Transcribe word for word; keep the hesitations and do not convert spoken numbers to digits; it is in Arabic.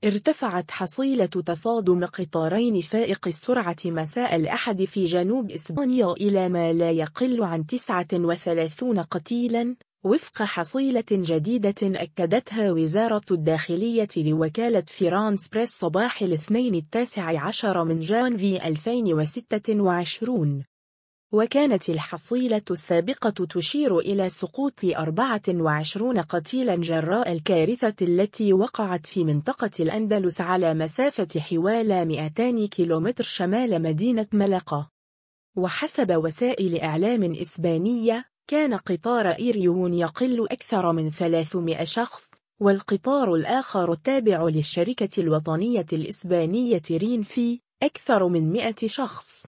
ارتفعت حصيلة تصادم قطارين فائق السرعة مساء الأحد في جنوب إسبانيا إلى ما لا يقل عن تسعة وثلاثين قتيلاً، وفق حصيلة جديدة أكدتها وزارة الداخلية لوكالة فرانس بريس صباح الاثنين التاسع عشر من جانفي ألفين وستة وعشرين. وكانت الحصيلة السابقة تشير إلى سقوط أربعة وعشرين قتيلاً جراء الكارثة التي وقعت في منطقة الأندلس على مسافة حوالي مئتين كيلومتر شمال مدينة ملقا. وحسب وسائل إعلام إسبانية، كان قطار إيريون يقل أكثر من ثلاثمائة شخص، والقطار الآخر التابع للشركة الوطنية الإسبانية رينفي أكثر من مئة شخص.